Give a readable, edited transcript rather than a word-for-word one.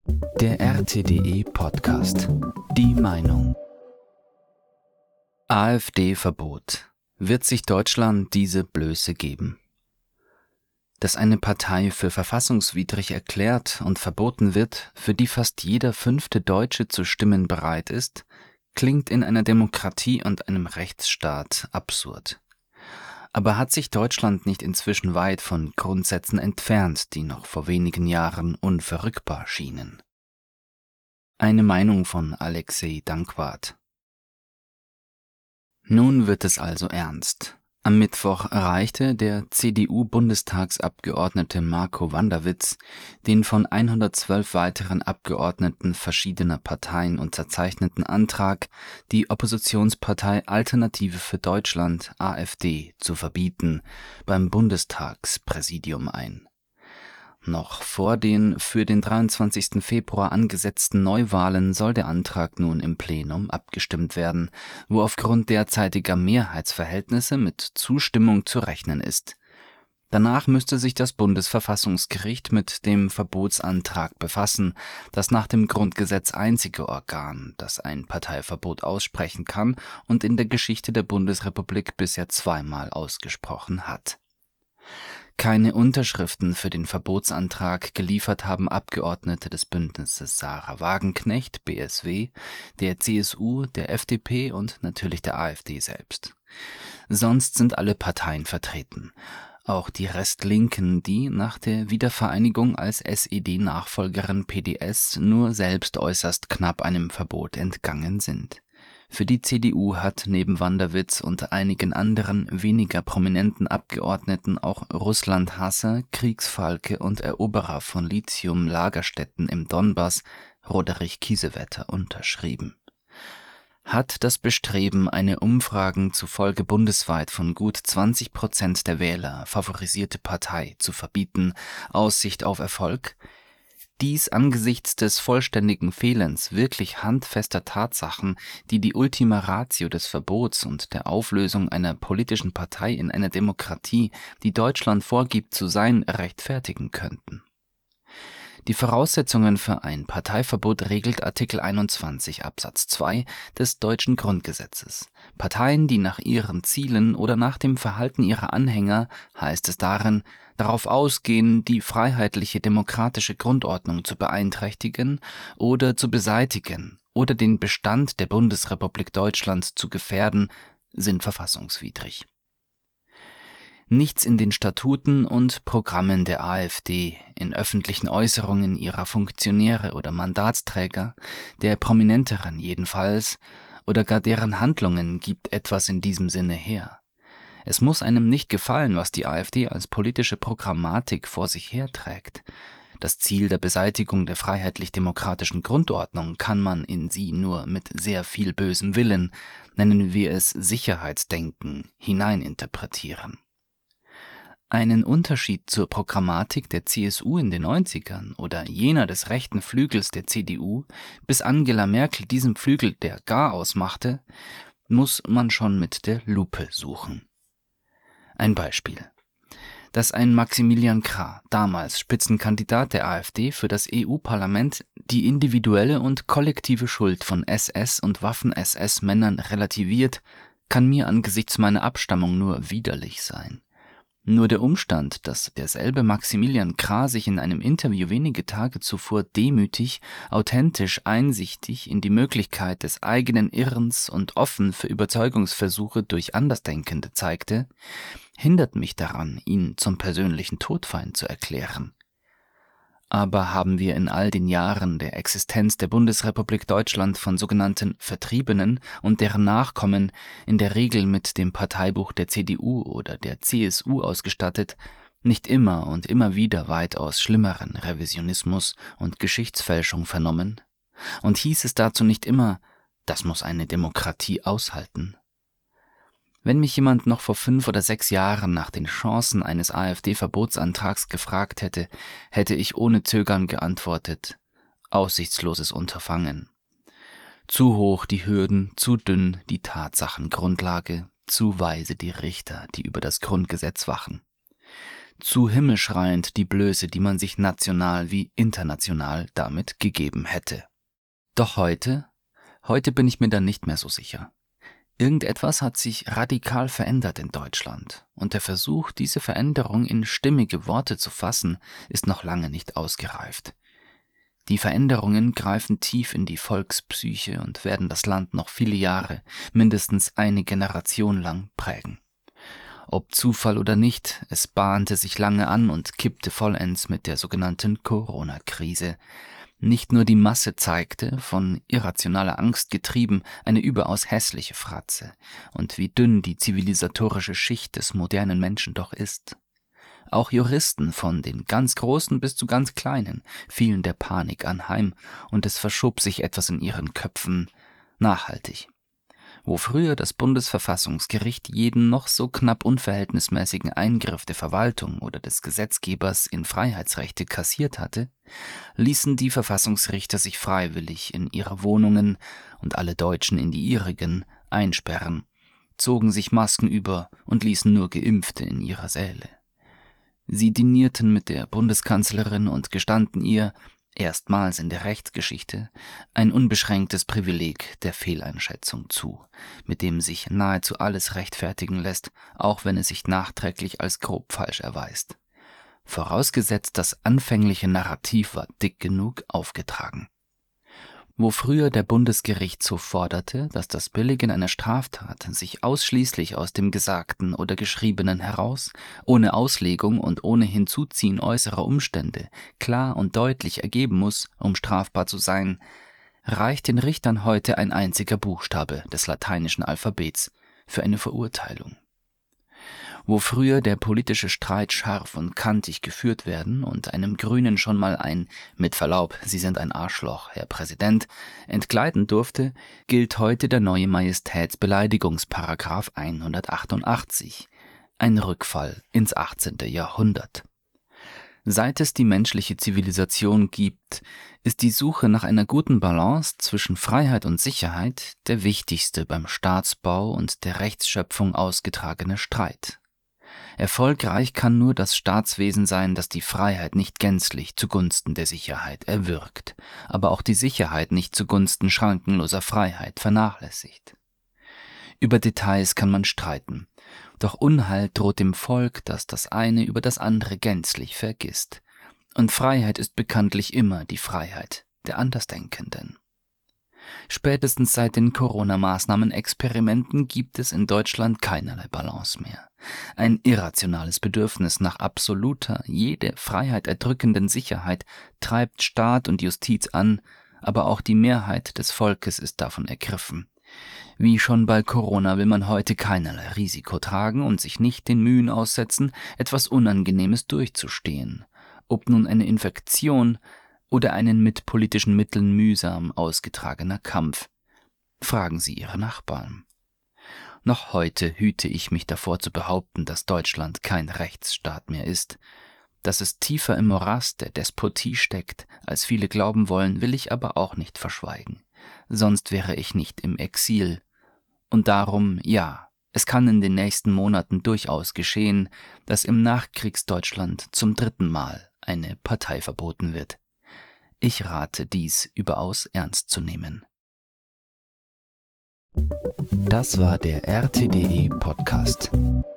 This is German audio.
Der RTDE Podcast. Die Meinung. AfD-Verbot. Wird sich Deutschland diese Blöße geben? Dass eine Partei für verfassungswidrig erklärt und verboten wird, für die fast jeder 5. Deutsche zu stimmen bereit ist, klingt in einer Demokratie und einem Rechtsstaat absurd. Aber hat sich Deutschland nicht inzwischen weit von Grundsätzen entfernt, die noch vor wenigen Jahren unverrückbar schienen? Eine Meinung von Alexei Dankwart. Nun wird es also ernst. Am Mittwoch erreichte der CDU-Bundestagsabgeordnete Marco Wanderwitz den von 112 weiteren Abgeordneten verschiedener Parteien unterzeichneten Antrag, die Oppositionspartei Alternative für Deutschland (AfD) zu verbieten, beim Bundestagspräsidium ein. Noch vor den für den 23. Februar angesetzten Neuwahlen soll der Antrag nun im Plenum abgestimmt werden, wo aufgrund derzeitiger Mehrheitsverhältnisse mit Zustimmung zu rechnen ist. Danach müsste sich das Bundesverfassungsgericht mit dem Verbotsantrag befassen, das nach dem Grundgesetz einzige Organ, das ein Parteiverbot aussprechen kann und in der Geschichte der Bundesrepublik bisher zweimal ausgesprochen hat. Keine Unterschriften für den Verbotsantrag geliefert haben Abgeordnete des Bündnisses Sahra Wagenknecht (BSW), der CSU, der FDP und natürlich der AfD selbst. Sonst sind alle Parteien vertreten. Auch die Restlinken, die nach der Wiedervereinigung als SED-Nachfolgerin PDS nur selbst äußerst knapp einem Verbot entgangen sind. Für die CDU hat neben Wanderwitz und einigen anderen weniger prominenten Abgeordneten auch Russlandhasser, Kriegsfalke und Eroberer von Lithium-Lagerstätten im Donbass, Roderich Kiesewetter, unterschrieben. Hat das Bestreben, eine Umfragen zufolge bundesweit von gut 20% der Wähler favorisierte Partei zu verbieten, Aussicht auf Erfolg? Dies angesichts des vollständigen Fehlens wirklich handfester Tatsachen, die die Ultima Ratio des Verbots und der Auflösung einer politischen Partei in einer Demokratie, die Deutschland vorgibt zu sein, rechtfertigen könnten. Die Voraussetzungen für ein Parteiverbot regelt Artikel 21 Absatz 2 des deutschen Grundgesetzes. Parteien, die nach ihren Zielen oder nach dem Verhalten ihrer Anhänger, heißt es darin, darauf ausgehen, die freiheitliche demokratische Grundordnung zu beeinträchtigen oder zu beseitigen oder den Bestand der Bundesrepublik Deutschland zu gefährden, sind verfassungswidrig. Nichts in den Statuten und Programmen der AfD, in öffentlichen Äußerungen ihrer Funktionäre oder Mandatsträger, der Prominenteren jedenfalls, oder gar deren Handlungen gibt etwas in diesem Sinne her. Es muss einem nicht gefallen, was die AfD als politische Programmatik vor sich herträgt. Das Ziel der Beseitigung der freiheitlich-demokratischen Grundordnung kann man in sie nur mit sehr viel bösem Willen, nennen wir es Sicherheitsdenken, hineininterpretieren. Einen Unterschied zur Programmatik der CSU in den 90ern oder jener des rechten Flügels der CDU, bis Angela Merkel diesem Flügel der gar ausmachte, muss man schon mit der Lupe suchen. Ein Beispiel. Dass ein Maximilian Krah, damals Spitzenkandidat der AfD für das EU-Parlament, die individuelle und kollektive Schuld von SS- und Waffen-SS-Männern relativiert, kann mir angesichts meiner Abstammung nur widerlich sein. Nur der Umstand, dass derselbe Maximilian Krah sich in einem Interview wenige Tage zuvor demütig, authentisch, einsichtig in die Möglichkeit des eigenen Irrens und offen für Überzeugungsversuche durch Andersdenkende zeigte, hindert mich daran, ihn zum persönlichen Todfeind zu erklären. Aber haben wir in all den Jahren der Existenz der Bundesrepublik Deutschland von sogenannten Vertriebenen und deren Nachkommen, in der Regel mit dem Parteibuch der CDU oder der CSU ausgestattet, nicht immer und immer wieder weitaus schlimmeren Revisionismus und Geschichtsfälschung vernommen? Und hieß es dazu nicht immer, das muss eine Demokratie aushalten? Wenn mich jemand noch vor 5 oder 6 Jahren nach den Chancen eines AfD-Verbotsantrags gefragt hätte, hätte ich ohne Zögern geantwortet: aussichtsloses Unterfangen. Zu hoch die Hürden, zu dünn die Tatsachengrundlage, zu weise die Richter, die über das Grundgesetz wachen. Zu himmelschreiend die Blöße, die man sich national wie international damit gegeben hätte. Doch heute bin ich mir dann nicht mehr so sicher. Irgendetwas hat sich radikal verändert in Deutschland und der Versuch, diese Veränderung in stimmige Worte zu fassen, ist noch lange nicht ausgereift. Die Veränderungen greifen tief in die Volkspsyche und werden das Land noch viele Jahre, mindestens eine Generation lang prägen. Ob Zufall oder nicht, es bahnte sich lange an und kippte vollends mit der sogenannten Corona-Krise. Nicht nur die Masse zeigte, von irrationaler Angst getrieben, eine überaus hässliche Fratze und wie dünn die zivilisatorische Schicht des modernen Menschen doch ist. Auch Juristen, von den ganz Großen bis zu ganz Kleinen, fielen der Panik anheim und es verschob sich etwas in ihren Köpfen nachhaltig. Wo früher das Bundesverfassungsgericht jeden noch so knapp unverhältnismäßigen Eingriff der Verwaltung oder des Gesetzgebers in Freiheitsrechte kassiert hatte, ließen die Verfassungsrichter sich freiwillig in ihre Wohnungen und alle Deutschen in die ihrigen einsperren, zogen sich Masken über und ließen nur Geimpfte in ihre Säle. Sie dinierten mit der Bundeskanzlerin und gestanden ihr, erstmals in der Rechtsgeschichte, ein unbeschränktes Privileg der Fehleinschätzung zu, mit dem sich nahezu alles rechtfertigen lässt, auch wenn es sich nachträglich als grob falsch erweist. Vorausgesetzt, das anfängliche Narrativ war dick genug aufgetragen. Wo früher der Bundesgerichtshof forderte, dass das Billigen einer Straftat sich ausschließlich aus dem Gesagten oder Geschriebenen heraus, ohne Auslegung und ohne Hinzuziehen äußerer Umstände, klar und deutlich ergeben muss, um strafbar zu sein, reicht den Richtern heute ein einziger Buchstabe des lateinischen Alphabets für eine Verurteilung. Wo früher der politische Streit scharf und kantig geführt werden und einem Grünen schon mal ein »Mit Verlaub, Sie sind ein Arschloch, Herr Präsident« entgleiten durfte, gilt heute der neue Majestätsbeleidigungsparagraf 188, ein Rückfall ins 18. Jahrhundert. Seit es die menschliche Zivilisation gibt, ist die Suche nach einer guten Balance zwischen Freiheit und Sicherheit der wichtigste beim Staatsbau und der Rechtsschöpfung ausgetragene Streit. Erfolgreich kann nur das Staatswesen sein, das die Freiheit nicht gänzlich zugunsten der Sicherheit erwirkt, aber auch die Sicherheit nicht zugunsten schrankenloser Freiheit vernachlässigt. Über Details kann man streiten, doch Unheil droht dem Volk, das das eine über das andere gänzlich vergisst. Und Freiheit ist bekanntlich immer die Freiheit der Andersdenkenden. Spätestens seit den Corona-Maßnahmen-Experimenten gibt es in Deutschland keinerlei Balance mehr. Ein irrationales Bedürfnis nach absoluter, jede Freiheit erdrückenden Sicherheit treibt Staat und Justiz an, aber auch die Mehrheit des Volkes ist davon ergriffen. Wie schon bei Corona will man heute keinerlei Risiko tragen und sich nicht den Mühen aussetzen, etwas Unangenehmes durchzustehen. Ob nun eine Infektion oder einen mit politischen Mitteln mühsam ausgetragener Kampf. Fragen Sie Ihre Nachbarn. Noch heute hüte ich mich davor zu behaupten, dass Deutschland kein Rechtsstaat mehr ist. Dass es tiefer im Morast der Despotie steckt, als viele glauben wollen, will ich aber auch nicht verschweigen. Sonst wäre ich nicht im Exil. Und darum, ja, es kann in den nächsten Monaten durchaus geschehen, dass im Nachkriegsdeutschland zum 3. Mal eine Partei verboten wird. Ich rate dies überaus ernst zu nehmen. Das war der RTDE Podcast.